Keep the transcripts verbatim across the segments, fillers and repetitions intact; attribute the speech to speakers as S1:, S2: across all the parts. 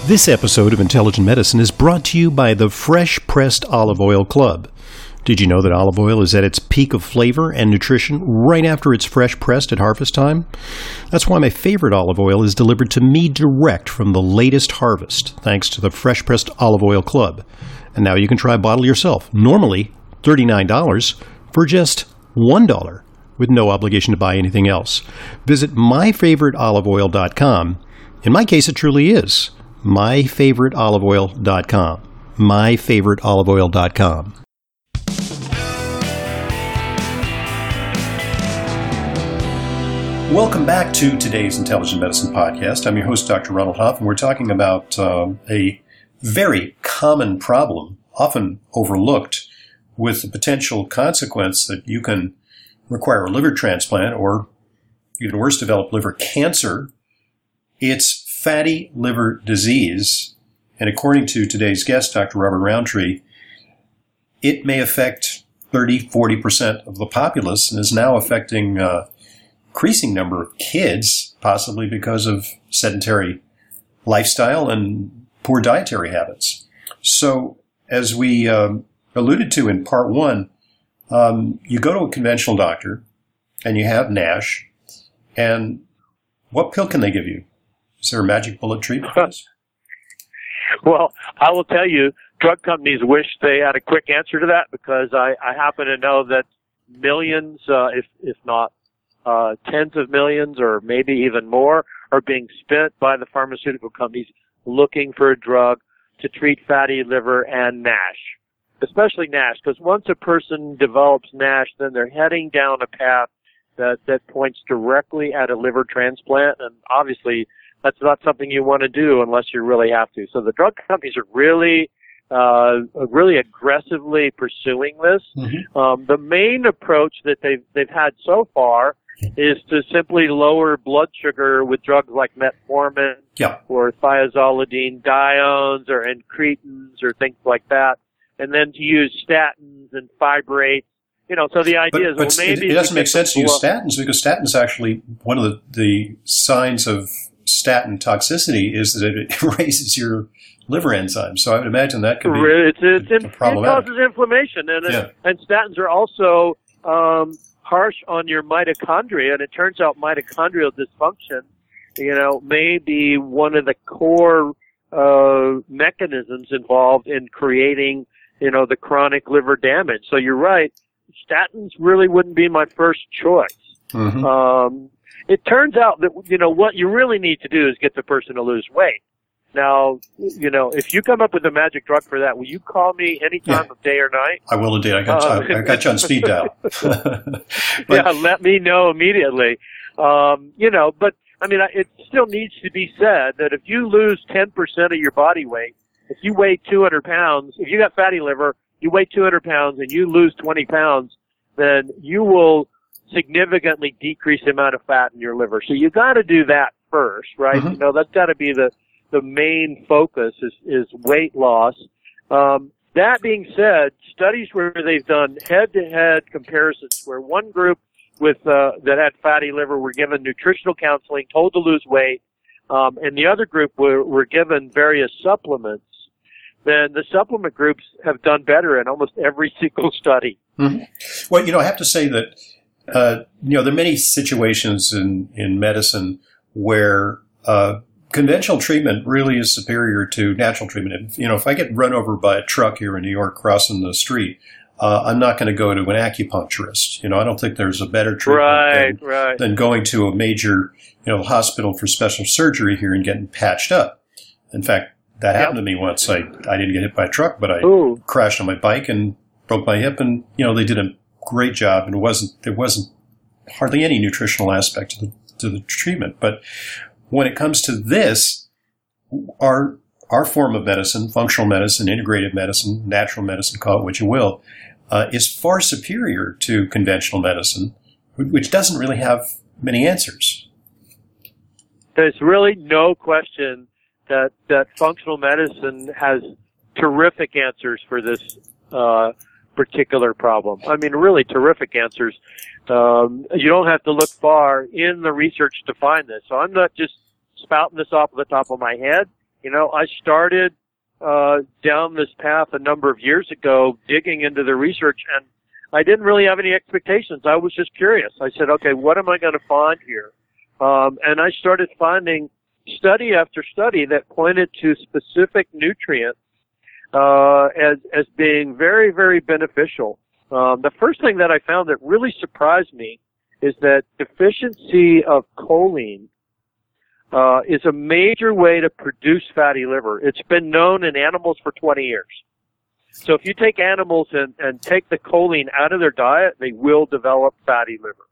S1: This episode of Intelligent Medicine is brought to you by the Fresh Pressed Olive Oil Club. Did you know that olive oil is at its peak of flavor and nutrition right after it's fresh pressed at harvest time? That's why my favorite olive oil is delivered to me direct from the latest harvest, thanks to the Fresh Pressed Olive Oil Club. And now you can try a bottle yourself, normally thirty-nine dollars, for just one dollar, with no obligation to buy anything else. Visit my favorite olive oil dot com. In my case, it truly is my favorite olive oil dot com. my favorite olive oil dot com. Welcome back to today's Intelligent Medicine Podcast. I'm your host, Doctor Ronald Hoff, and we're talking about um, a very common problem, often overlooked, with the potential consequence that you can require a liver transplant or, even worse, develop liver cancer. It's fatty liver disease, and according to today's guest, Doctor Robert Rountree, it may affect thirty, forty percent of the populace and is now affecting uh, increasing number of kids, possibly because of sedentary lifestyle and poor dietary habits. So, as we um, alluded to in part one, um, you go to a conventional doctor and you have NASH, and what pill can they give you? Is there a magic bullet treatment for this?
S2: Well, I will tell you, drug companies wish they had a quick answer to that, because I, I happen to know that millions, uh, if if not Uh, tens of millions or maybe even more are being spent by the pharmaceutical companies looking for a drug to treat fatty liver and NASH, especially NASH, because once a person develops NASH, then they're heading down a path that, that points directly at a liver transplant, and obviously that's not something you want to do unless you really have to. So the drug companies are really Uh, really aggressively pursuing this. Mm-hmm. Um, the main approach that they've they've had so far is to simply lower blood sugar with drugs like metformin
S1: yeah.
S2: or thiazolidine diones or incretins or things like that, and then to use statins and fibrates. You know, so the idea
S1: but,
S2: is,
S1: but
S2: well, maybe
S1: it, it doesn't make sense to use statins, because statins actually, one of the, the signs of statin toxicity is that it raises your liver enzymes. So I would imagine that could be
S2: it's, it's,
S1: a, a problematic.
S2: It causes inflammation, and
S1: yeah.
S2: and statins are also um, harsh on your mitochondria, and it turns out mitochondrial dysfunction, you know, may be one of the core uh, mechanisms involved in creating, you know, the chronic liver damage. So you're right, statins really wouldn't be my first choice.
S1: Mm-hmm.
S2: Um, it turns out that, you know, what you really need to do is get the person to lose weight. Now, you know, if you come up with a magic drug for that, will you call me any time
S1: yeah.
S2: of day or night?
S1: I will indeed. I got, uh, you, I got you on speed dial.
S2: But, yeah, let me know immediately. Um, you know, but, I mean, it still needs to be said that if you lose ten percent of your body weight, if you weigh two hundred pounds, if you got fatty liver, you weigh two hundred pounds and you lose twenty pounds, then you will significantly decrease the amount of fat in your liver. So you got to do that first, right? Mm-hmm. You know, that's got to be the the main focus is, is weight loss. Um, that being said, studies where they've done head-to-head comparisons where one group with uh, that had fatty liver were given nutritional counseling, told to lose weight, um, and the other group were, were given various supplements, then the supplement groups have done better in almost every single study.
S1: Mm-hmm. Well, you know, I have to say that, uh, you know, there are many situations in, in medicine where uh, conventional treatment really is superior to natural treatment. If, you know, if I get run over by a truck here in New York crossing the street, uh, I'm not going to go to an acupuncturist. You know, I don't think there's a better treatment
S2: right,
S1: than,
S2: right.
S1: than going to a major, you know, hospital for special surgery here and getting patched up. In fact, that happened yep. to me once. I, I didn't get hit by a truck, but I Ooh. crashed on my bike and broke my hip, and, you know, they did a great job, and it wasn't, there wasn't hardly any nutritional aspect to the, to the treatment. But when it comes to this, our our form of medicine, functional medicine, integrative medicine, natural medicine, call it what you will, uh, is far superior to conventional medicine, which doesn't really have many answers.
S2: There's really no question that that functional medicine has terrific answers for this uh, particular problem. I mean, really terrific answers. Um, you don't have to look far in the research to find this. So I'm not just spouting this off the top of my head. You know, I started uh, down this path a number of years ago, digging into the research, and I didn't really have any expectations. I was just curious. I said, okay, what am I going to find here? Um, and I started finding study after study that pointed to specific nutrients uh, as as being very, very beneficial. Um, the first thing that I found that really surprised me is that deficiency of choline uh, is a major way to produce fatty liver. It's been known in animals for twenty years. So if you take animals and, and take the choline out of their diet, they will develop fatty liver.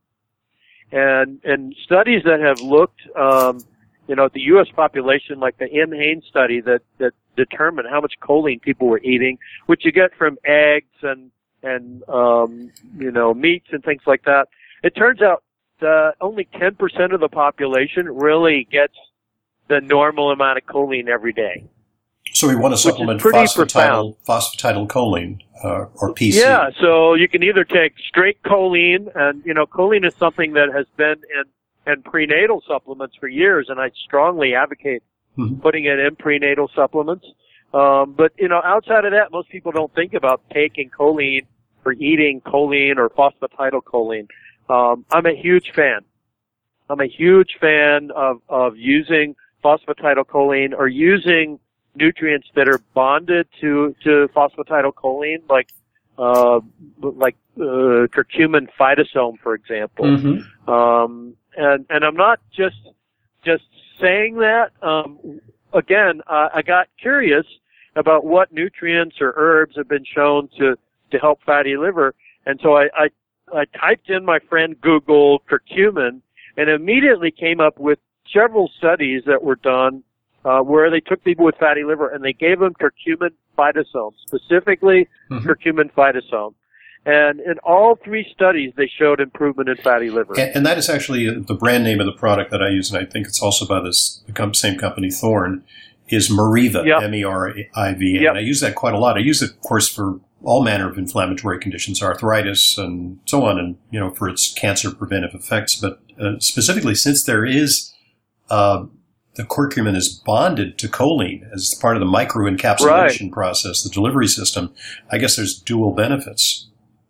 S2: And and studies that have looked, um, you know, at the U S population, like the M. Hain study that, that determined how much choline people were eating, which you get from eggs and, and um, you know, meats and things like that. It turns out that only ten percent of the population really gets the normal amount of choline every day.
S1: So we want to supplement phosphatidyl, phosphatidylcholine, uh, or P C.
S2: Yeah, so you can either take straight choline, and, you know, choline is something that has been in, in prenatal supplements for years, and I strongly advocate mm-hmm. putting it in prenatal supplements. Um, but, you know, outside of that, most people don't think about taking choline or eating choline or phosphatidylcholine. Um, I'm a huge fan. I'm a huge fan of, of using phosphatidylcholine or using nutrients that are bonded to, to phosphatidylcholine, like, uh, like, uh, curcumin phytosome, for example. Mm-hmm. Um, and, and I'm not just, just saying that. Um, again, uh, I got curious about what nutrients or herbs have been shown to, to help fatty liver. And so I, I, I typed in my friend Google curcumin and immediately came up with several studies that were done Uh, where they took people with fatty liver and they gave them curcumin phytosome, specifically mm-hmm. curcumin phytosome. And in all three studies, they showed improvement in fatty liver.
S1: And, and that is actually the brand name of the product that I use, and I think it's also by this the same company, Thorne, is Meriva, yep. M E R I V. And yep. I use that quite a lot. I use it, of course, for all manner of inflammatory conditions, arthritis and so on, and, you know, for its cancer preventive effects. But uh, specifically, since there is uh the curcumin is bonded to choline as part of the microencapsulation right. process, the delivery system, I guess there's dual benefits.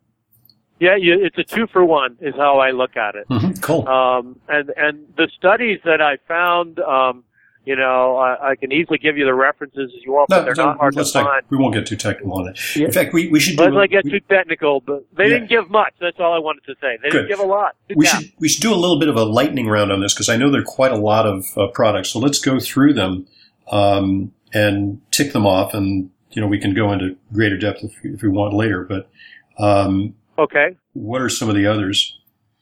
S2: Yeah, you, it's a two for one is how I look at it.
S1: Mm-hmm. Cool.
S2: Um, and, and the studies that I found, um, you know, I, I can easily give you the references as you want,
S1: no,
S2: but they're
S1: no,
S2: not hard to
S1: not,
S2: find.
S1: We won't get too technical on it.
S2: Yeah.
S1: In fact, we, we should do...
S2: Let's not get
S1: we,
S2: too technical, but they
S1: yeah.
S2: didn't give much. That's all I wanted to say. They
S1: Good.
S2: didn't give a lot. Good
S1: we
S2: job.
S1: should we should do a little bit of a lightning round on this because I know there are quite a lot of uh, products. So let's go through them um, and tick them off, and you know we can go into greater depth if, if we want later. But um,
S2: okay,
S1: what are some of the others?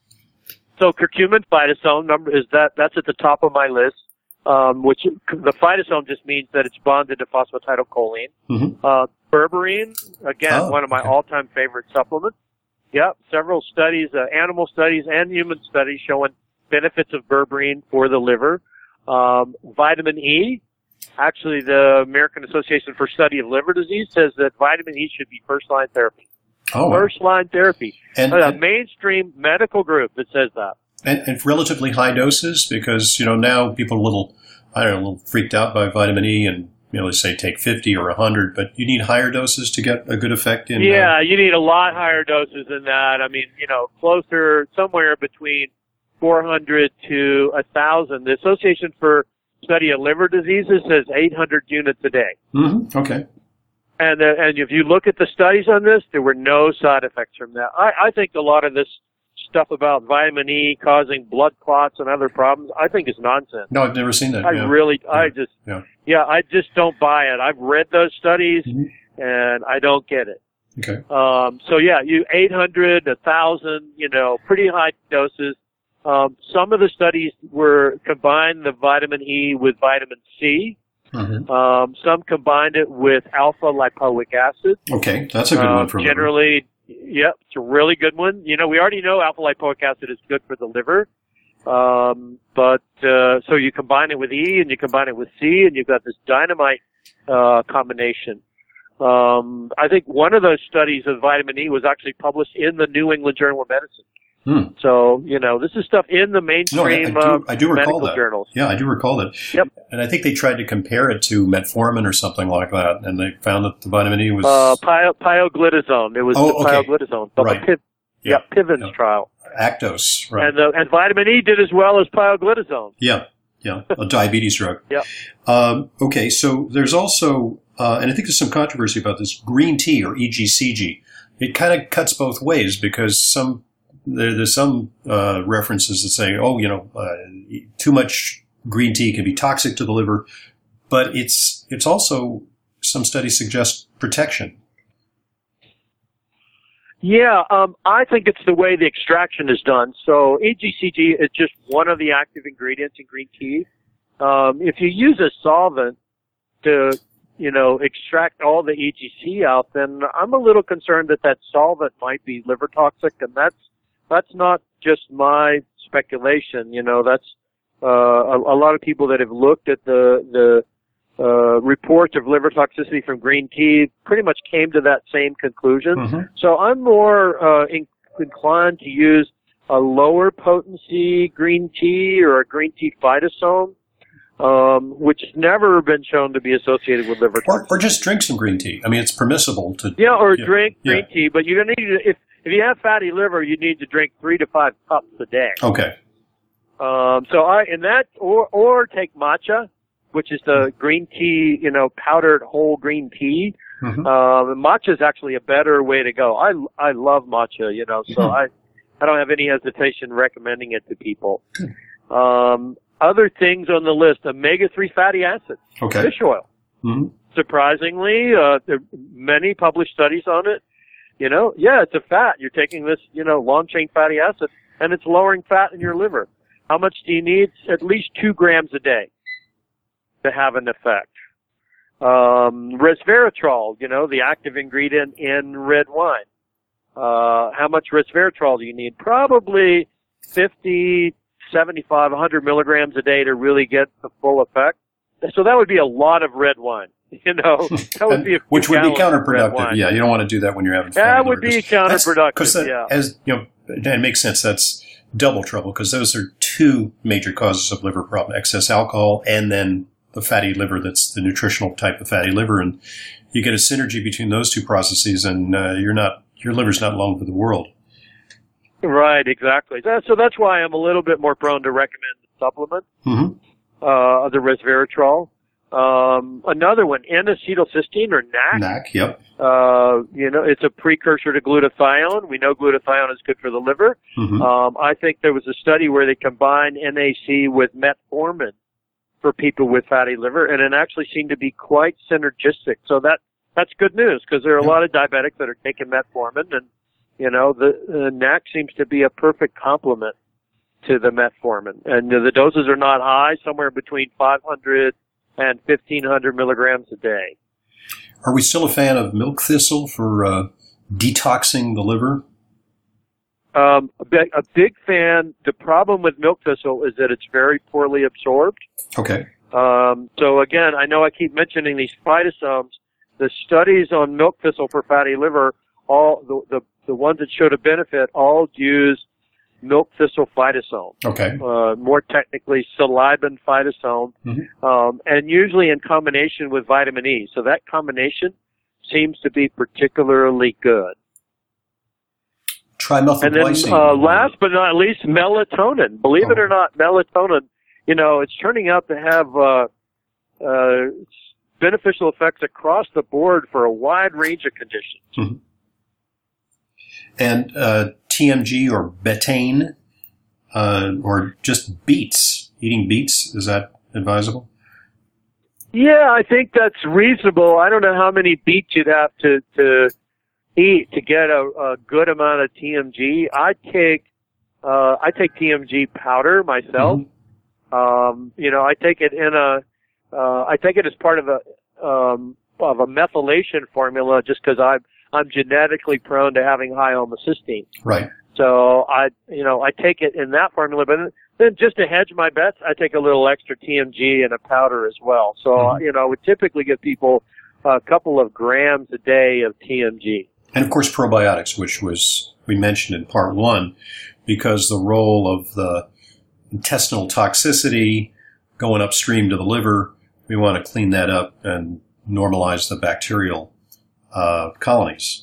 S2: So curcumin phytosome number is that that's at the top of my list. Um, which the phytosome just means that it's bonded to phosphatidylcholine. Mm-hmm. Uh, berberine, again, oh, one of my okay. all-time favorite supplements. Yep, several studies, uh, animal studies and human studies showing benefits of berberine for the liver. Um, vitamin E, actually the American Association for Study of Liver Disease says that vitamin E should be first-line therapy.
S1: Oh,
S2: first-line therapy.
S1: And,
S2: a
S1: and,
S2: mainstream medical group that says that.
S1: And, and relatively high doses because, you know, now people are a little, I don't know, a little freaked out by vitamin E and, you know, they say take fifty or one hundred, but you need higher doses to get a good effect in.
S2: Yeah,
S1: uh,
S2: you need a lot higher doses than that. I mean, you know, closer, somewhere between four hundred to one thousand. The Association for Study of Liver Diseases says eight hundred units a day.
S1: Mm-hmm. Okay.
S2: And, uh, and if you look at the studies on this, there were no side effects from that. I, I think a lot of this stuff about vitamin E causing blood clots and other problems, I think is nonsense.
S1: No, I've never seen that.
S2: I
S1: yeah.
S2: really,
S1: yeah.
S2: I just, yeah. yeah, I just don't buy it. I've read those studies mm-hmm. and I don't get it.
S1: Okay.
S2: Um, so yeah, you eight hundred, one thousand, you know, pretty high doses. Um, some of the studies were combined the vitamin E with vitamin C. Mm-hmm. Um, some combined it with alpha lipoic acid.
S1: Okay, that's a good uh, one for
S2: generally. Yep, it's a really good one. You know, we already know alpha lipoic acid is good for the liver. Um, but, uh, so you combine it with E and you combine it with C and you've got this dynamite, uh, combination. Um, I think one of those studies of vitamin E was actually published in the New England Journal of Medicine.
S1: Hmm.
S2: So, you know, this is stuff in the mainstream
S1: no, I, I do,
S2: uh,
S1: I do recall
S2: medical
S1: that.
S2: journals.
S1: Yeah, I do recall that.
S2: Yep.
S1: And I think they tried to compare it to metformin or something like that, and they found that the vitamin E was...
S2: Uh, pio- pioglitazone. It was
S1: oh,
S2: the
S1: okay.
S2: pioglitazone.
S1: Right.
S2: Piv-
S1: yeah.
S2: yeah, Pivens
S1: yeah.
S2: trial.
S1: Actos, right.
S2: And, uh, and vitamin E did as well as pioglitazone.
S1: Yeah, yeah, a diabetes drug.
S2: Yeah.
S1: Um, okay, so there's also, uh, and I think there's some controversy about this, green tea or E G C G. It kind of cuts both ways because some there, there's some uh, references that say, oh, you know, uh, too much green tea can be toxic to the liver, but it's it's also, some studies suggest protection.
S2: Yeah, um, I think it's the way the extraction is done. So E G C G is just one of the active ingredients in green tea. Um, if you use a solvent to, you know, extract all the E G C out, then I'm a little concerned that that solvent might be liver toxic, and that's that's not just my speculation. You know, that's uh, a, a lot of people that have looked at the the Uh, reports of liver toxicity from green tea pretty much came to that same conclusion.
S1: Mm-hmm.
S2: So I'm more uh, in, inclined to use a lower potency green tea or a green tea phytosome, um, which has never been shown to be associated with liver
S1: Or,
S2: toxicity.
S1: or just drink some green tea. I mean, it's permissible to...
S2: Yeah, or
S1: yeah,
S2: drink green
S1: yeah.
S2: tea, but you're going to need to, if, if you have fatty liver, you need to drink three to five cups a day.
S1: Okay.
S2: Um, so I, in that, or, or take matcha, which is the green tea, you know, powdered whole green tea.
S1: Mm-hmm.
S2: Um, matcha is actually a better way to go. I, I love matcha, you know, so
S1: Mm-hmm.
S2: I, I don't have any hesitation recommending it to people. Um, other things on the list, omega three fatty acids,
S1: Okay.
S2: fish oil.
S1: Mm-hmm.
S2: Surprisingly, uh, there are many published studies on it. You know, yeah, it's a fat. You're taking this, you know, long chain fatty acid, and it's lowering fat in your liver. How much do you need? At least two grams a day to have an effect. Um, resveratrol, you know, the active ingredient in red wine. Uh, how much resveratrol do you need? Probably fifty, seventy-five, one hundred milligrams a day to really get the full effect. So that would be a lot of red wine. You know, that would be a
S1: which would be
S2: gallons of red
S1: counterproductive.
S2: wine.
S1: Yeah, you don't want to do that when you're having.
S2: That
S1: fatty
S2: would
S1: liver.
S2: be counterproductive.
S1: Because
S2: yeah,
S1: as you know, it makes sense. That's double trouble because those are two major causes of liver problem: excess alcohol and then the fatty liver. That's the nutritional type of fatty liver, and you get a synergy between those two processes, and uh, you're not your liver's not long for the world.
S2: right, exactly. That, so that's why I'm a little bit more prone to recommend the supplement,
S1: Mm-hmm.
S2: uh, the resveratrol. Um, another one, N-acetylcysteine or N A C.
S1: N A C, yep.
S2: Uh, you know, it's a precursor to glutathione. We know glutathione is good for the liver.
S1: Mm-hmm.
S2: Um, I think there was a study where they combined N A C with metformin for people with fatty liver, and it actually seemed to be quite synergistic. So that that's good news because there are a
S1: Yeah.
S2: lot of diabetics that are taking metformin, and you know, the, the N A C seems to be a perfect complement to the metformin. And uh, the doses are not high, somewhere between five hundred and fifteen hundred milligrams a day.
S1: Are we still a fan of milk thistle for uh, detoxing the liver?
S2: Um, a, big, a big fan. The problem with milk thistle is that it's very poorly absorbed.
S1: Okay.
S2: Um, so again, I know I keep mentioning these phytosomes. The studies on milk thistle for fatty liver, all the, the, the ones that showed a benefit, all use milk thistle phytosome.
S1: Okay.
S2: Uh, more technically, silibin phytosome,
S1: Mm-hmm.
S2: um, and usually in combination with vitamin E. So that combination seems to be particularly good.
S1: Trimethylglycine.
S2: And then uh, last but not least, melatonin. Believe it
S1: Oh.
S2: or not, melatonin, you know, it's turning out to have uh, uh, beneficial effects across the board for a wide range of conditions.
S1: Mm-hmm. And uh, T M G or betaine, uh, or just beets. Eating beets, is that advisable?
S2: Yeah, I think that's reasonable. I don't know how many beets you'd have to, to eat to get a, a good amount of T M G. I take uh, I take T M G powder myself.
S1: Mm-hmm.
S2: Um, you know, I take it in a uh, I take it as part of a um, of a methylation formula, just because I'm I'm genetically prone to having high homocysteine.
S1: Right.
S2: So I you know I take it in that formula, but then just to hedge my bets, I take a little extra T M G in a powder as well. So
S1: Mm-hmm.
S2: you know, I would typically give people a couple of grams a day of T M G.
S1: And of course, probiotics, which was we mentioned in part one. because the role of the intestinal toxicity going upstream to the liver, we want to clean that up and normalize the bacterial uh, colonies.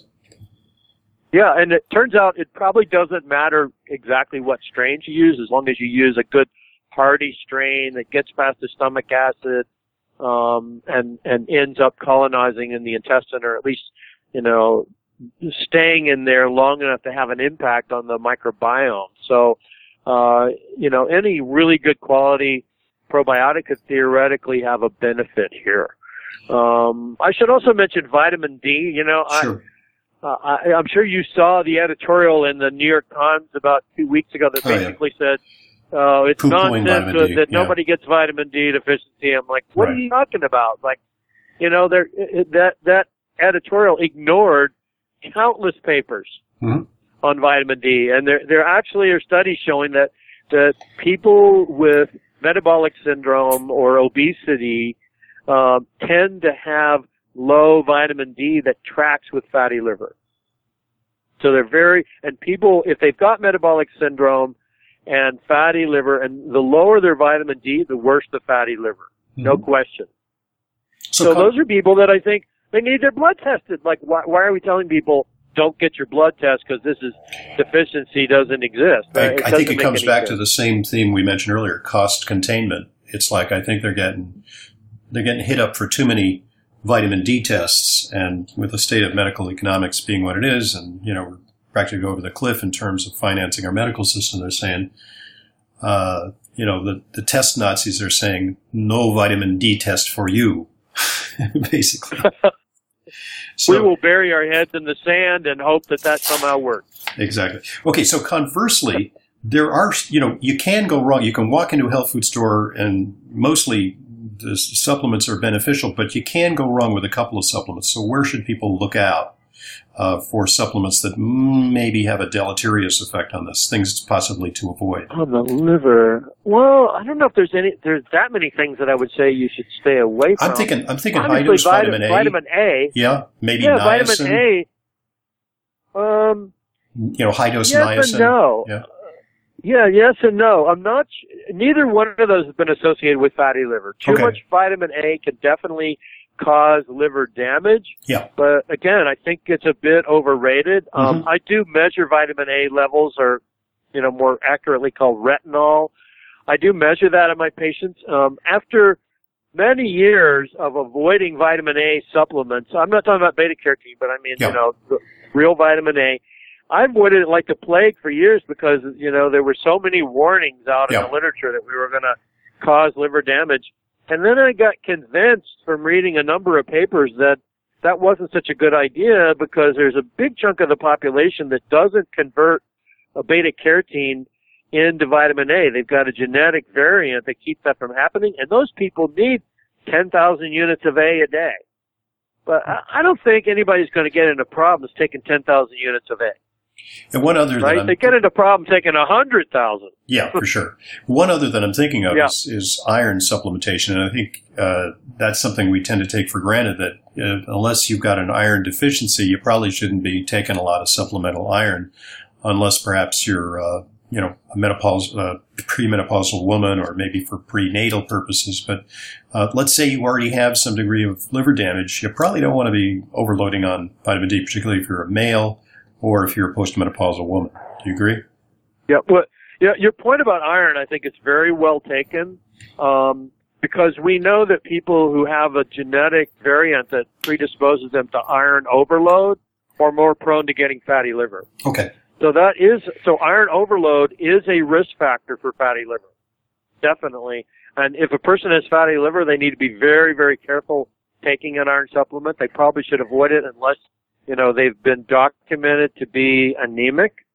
S2: Yeah, and it turns out it probably doesn't matter exactly what strain you use, as long as you use a good hardy strain that gets past the stomach acid um, and and ends up colonizing in the intestine, or at least, you know, staying in there long enough to have an impact on the microbiome. So, uh, you know, any really good quality probiotic could theoretically have a benefit here. Um, I should also mention vitamin D. You know,
S1: sure.
S2: I. Uh, I, I'm sure you saw the editorial in the New York Times about two weeks ago that basically oh, yeah. said, uh, it's
S1: Poo-pooing
S2: nonsense that, that yeah. nobody gets vitamin D deficiency. I'm like, what right. are you talking about? Like, you know, there, it, that, that editorial ignored countless papers mm-hmm. on vitamin D. And there, there actually are studies showing that, that people with metabolic syndrome or obesity, um, tend to have low vitamin D that tracks with fatty liver. So they're very, and people, if they've got metabolic syndrome and fatty liver, and the lower their vitamin D, the worse the fatty liver. Mm-hmm. No question. So, so those are people that I think they need their blood tested. Like, why, why are we telling people don't get your blood test because this is deficiency doesn't exist?
S1: I,
S2: it
S1: I think it comes back
S2: sense.
S1: to the same theme we mentioned earlier, cost containment. It's like, I think they're getting, they're getting hit up for too many vitamin D tests, and with the state of medical economics being what it is, and, you know, we're practically over the cliff in terms of financing our medical system, they're saying, uh, you know, the, the test Nazis are saying, no vitamin D test for you, basically. So,
S2: we will bury our heads in the sand and hope that that somehow works.
S1: Exactly. Okay, so conversely, there are, you know, you can go wrong. You can walk into a health food store and mostly the supplements are beneficial, but you can go wrong with a couple of supplements. So where should people look out uh, for supplements that maybe have a deleterious effect on this, things possibly to avoid?
S2: On the liver. Well, I don't know if there's any, there's that many things that I would say you should stay away from.
S1: I'm thinking, I'm thinking high dose vitamin, vitamin A.
S2: Vitamin A.
S1: Yeah, maybe
S2: yeah,
S1: niacin.
S2: Vitamin A. Um,
S1: you know, high dose
S2: yes
S1: niacin.
S2: And no.
S1: Yeah.
S2: Yeah, yes and no. I'm not, neither one of those has been associated with fatty liver. Too
S1: okay.
S2: much vitamin A can definitely cause liver damage.
S1: Yeah.
S2: But again, I think it's a bit overrated. Mm-hmm. Um, I do measure vitamin A levels, or, you know, more accurately called retinol. I do measure that in my patients. Um, after many years of avoiding vitamin A supplements, I'm not talking about beta carotene, but I mean, yeah. you know, the real vitamin A. I avoided it like the plague for years because, you know, there were so many warnings out in
S1: yeah.
S2: the literature that we were going to cause liver damage. And then I got convinced from reading a number of papers that that wasn't such a good idea, because there's a big chunk of the population that doesn't convert a beta carotene into vitamin A. They've got a genetic variant that keeps that from happening, and those people need ten thousand units of A a day. But I don't think anybody's going to get into problems taking ten thousand units of A.
S1: And one other
S2: right?
S1: that I'm,
S2: they get into problem taking a hundred thousand.
S1: Yeah, for sure. One other that I'm thinking of
S2: yeah.
S1: is, is iron supplementation, and I think uh, that's something we tend to take for granted. That uh, unless you've got an iron deficiency, you probably shouldn't be taking a lot of supplemental iron, unless perhaps you're, uh, you know, a menopausal, uh, premenopausal woman, or maybe for prenatal purposes. But uh, let's say you already have some degree of liver damage, you probably don't want to be overloading on vitamin D, particularly if you're a male, or if you're a postmenopausal woman. Do you agree?
S2: Yeah. Well, yeah. Your point about iron, I think it's very well taken, um, because we know that people who have a genetic variant that predisposes them to iron overload are more prone to getting fatty liver.
S1: Okay.
S2: So that is so. Iron overload is a risk factor for fatty liver, definitely. And if a person has fatty liver, they need to be very, very careful taking an iron supplement. They probably should avoid it unless, you know, they've been documented to be anemic.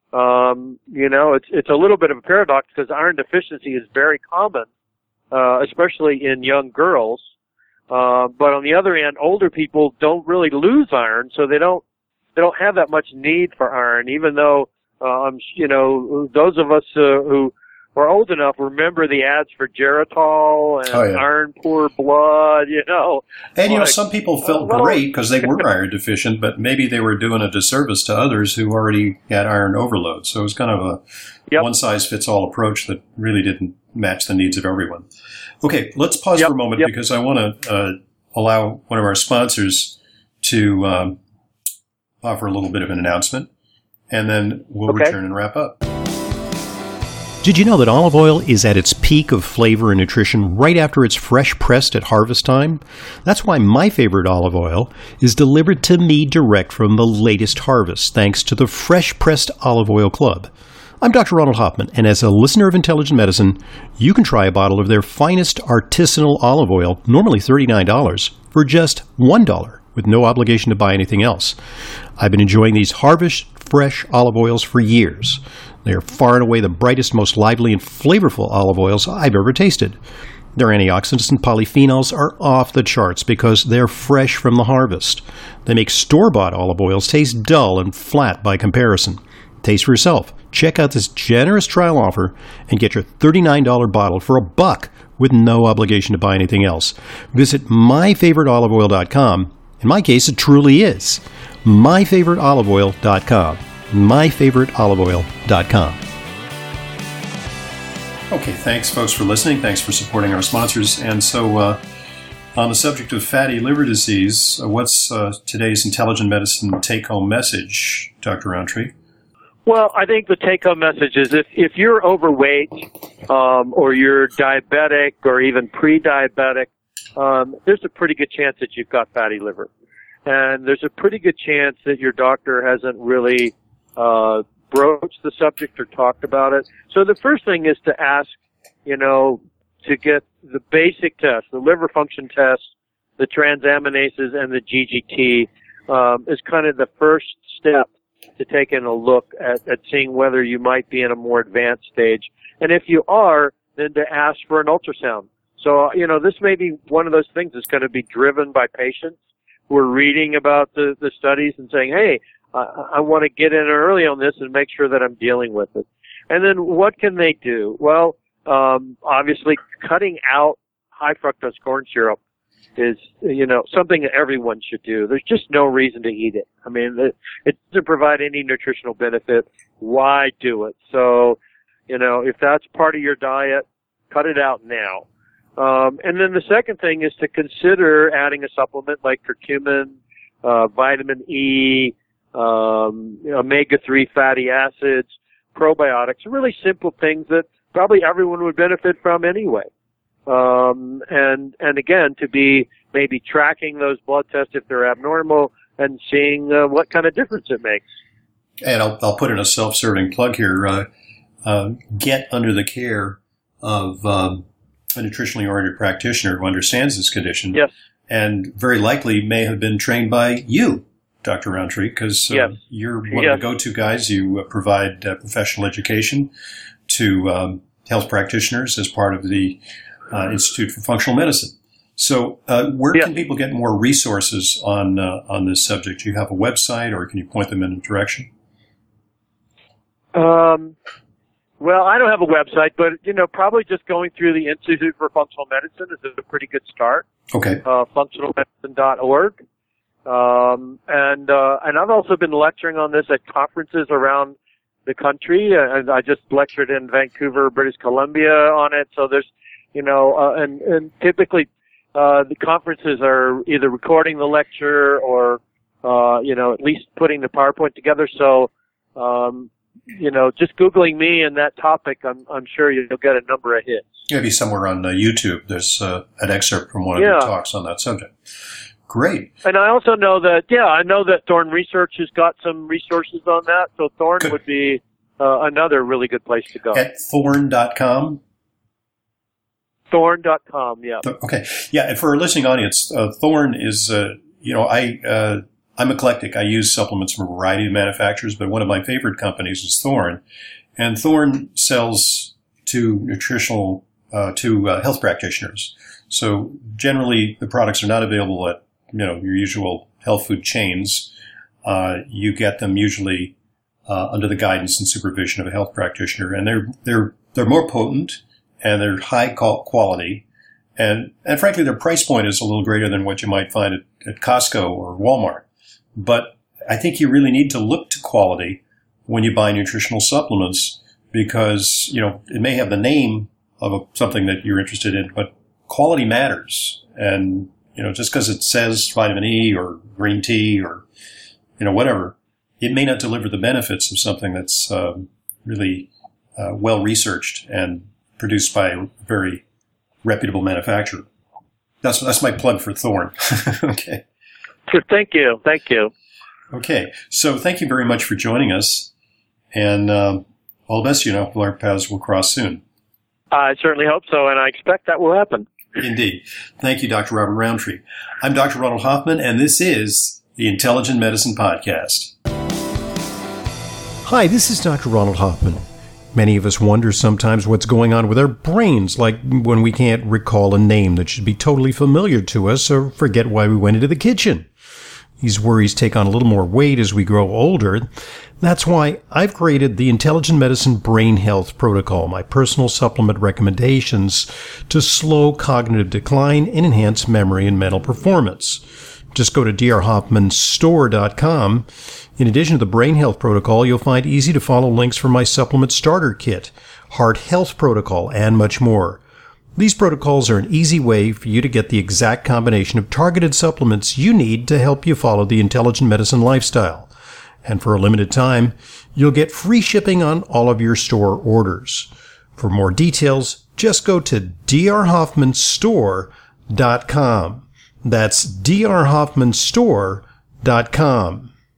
S2: Um, you know, it's it's a little bit of a paradox because iron deficiency is very common, uh, especially in young girls. Uh, but on the other hand, older people don't really lose iron, so they don't they don't have that much need for iron. Even though, um, you know, those of us uh, who are old enough, remember the ads for Geritol and
S1: oh, yeah.
S2: iron poor blood, you know.
S1: And, you
S2: like,
S1: know, some people felt
S2: well,
S1: great because they were iron deficient, but maybe they were doing a disservice to others who already had iron overload. So it was kind of a yep. one-size-fits-all approach that really didn't match the needs of everyone. Okay, let's pause yep. for a moment yep. because I want to uh, allow one of our sponsors to um, offer a little bit of an announcement, and then we'll okay. return and wrap up.
S3: Did you know that olive oil is at its peak of flavor and nutrition right after it's fresh pressed at harvest time? That's why my favorite olive oil is delivered to me direct from the latest harvest, thanks to the Fresh Pressed Olive Oil Club. I'm Doctor Ronald Hoffman, and as a listener of Intelligent Medicine, you can try a bottle of their finest artisanal olive oil, normally thirty-nine dollars, for just one dollar, with no obligation to buy anything else. I've been enjoying these Harvest Fresh olive oils for years. They are far and away the brightest, most lively, and flavorful olive oils I've ever tasted. Their antioxidants and polyphenols are off the charts because they're fresh from the harvest. They make store-bought olive oils taste dull and flat by comparison. Taste for yourself. Check out this generous trial offer and get your thirty-nine dollars bottle for a buck with no obligation to buy anything else. Visit my favorite olive oil dot com. In my case, it truly is. my favorite olive oil dot com. my favorite olive oil dot com.
S1: Okay, thanks, folks, for listening. Thanks for supporting our sponsors. And so, uh, on the subject of fatty liver disease, uh, what's uh, today's Intelligent Medicine take-home message, Doctor Rountree?
S2: Well, I think the take-home message is if, if you're overweight um, or you're diabetic or even pre-diabetic, um, there's a pretty good chance that you've got fatty liver. And there's a pretty good chance that your doctor hasn't really uh broached the subject or talked about it. So the first thing is to ask, you know, to get the basic test, the liver function test, the transaminases, and the G G T um, is kind of the first step to taking a look at, at seeing whether you might be in a more advanced stage. And if you are, then to ask for an ultrasound. So, you know, this may be one of those things that's going to be driven by patients who are reading about the, the studies and saying, hey, Uh, I want to get in early on this and make sure that I'm dealing with it. And then what can they do? Well, um, obviously cutting out high fructose corn syrup is, you know, something that everyone should do. There's just no reason to eat it. I mean, it, it doesn't provide any nutritional benefit. Why do it? So, you know, if that's part of your diet, cut it out now. Um, and then the second thing is to consider adding a supplement like curcumin, uh, vitamin E, um, omega three fatty acids, probiotics, really simple things that probably everyone would benefit from anyway. Um, and, and again, to be maybe tracking those blood tests if they're abnormal and seeing uh, what kind of difference it makes.
S1: And I'll, I'll put in a self-serving plug here. Uh, uh, get under the care of um, a nutritionally oriented practitioner who understands this condition.
S2: Yes.
S1: And very likely may have been trained by you, Doctor Rountree, because uh,
S2: yes.
S1: you're one
S2: yes.
S1: of the go-to guys. You uh, provide uh, professional education to um, health practitioners as part of the uh, Institute for Functional Medicine. So uh, where yes. can people get more resources on uh, on this subject? Do you have a website, or can you point them in a direction?
S2: Um, well, I don't have a website, but, you know, probably just going through the Institute for Functional Medicine is a pretty good start.
S1: Okay.
S2: Uh, functional medicine dot org. Um, and, uh, and I've also been lecturing on this at conferences around the country. And I just lectured in Vancouver, British Columbia on it. So there's, you know, uh, and, and typically, uh, the conferences are either recording the lecture or, uh, you know, at least putting the PowerPoint together. So, um, you know, just Googling me and that topic, I'm, I'm sure you'll get a number of hits.
S1: Maybe somewhere on uh, YouTube, there's uh, an excerpt from one of yeah. your talks on that subject. Great.
S2: And I also know that, yeah, I know that Thorn Research has got some resources on that. So Thorn good. would be uh, another really good place to go.
S1: At thorn dot com?
S2: thorn dot com, yeah.
S1: Okay. Yeah, and for our listening audience, uh, Thorn is, uh, you know, I, uh, I'm eclectic. I use supplements from a variety of manufacturers, but one of my favorite companies is Thorn. And Thorn sells to nutritional, uh, to uh, health practitioners. So generally, the products are not available at, you know, your usual health food chains. Uh, you get them usually uh, under the guidance and supervision of a health practitioner, and they're they're they're more potent and they're high quality. And, and frankly, their price point is a little greater than what you might find at, at Costco or Walmart. But I think you really need to look to quality when you buy nutritional supplements because, you know, it may have the name of a, something that you're interested in, but quality matters. And, you know, just because it says vitamin E or green tea or, you know, whatever, it may not deliver the benefits of something that's um, really uh, well-researched and produced by a very reputable manufacturer. That's that's my plug for Thorne. Okay.
S2: Thank you. Thank you.
S1: Okay. So thank you very much for joining us. And um, all the best, you know, our paths will cross soon.
S2: I certainly hope so, and I expect that will happen.
S1: Indeed. Thank you, Doctor Robert Rountree. I'm Doctor Ronald Hoffman, and this is the Intelligent Medicine Podcast.
S3: Hi, this is Doctor Ronald Hoffman. Many of us wonder sometimes what's going on with our brains, like when we can't recall a name that should be totally familiar to us or forget why we went into the kitchen. These worries take on a little more weight as we grow older. That's why I've created the Intelligent Medicine Brain Health Protocol, my personal supplement recommendations to slow cognitive decline and enhance memory and mental performance. Just go to d r hoffman store dot com. In addition to the Brain Health Protocol, you'll find easy-to-follow links for my Supplement Starter Kit, Heart Health Protocol, and much more. These protocols are an easy way for you to get the exact combination of targeted supplements you need to help you follow the intelligent medicine lifestyle. And for a limited time, you'll get free shipping on all of your store orders. For more details, just go to d r hoffman store dot com. That's d r hoffman store dot com.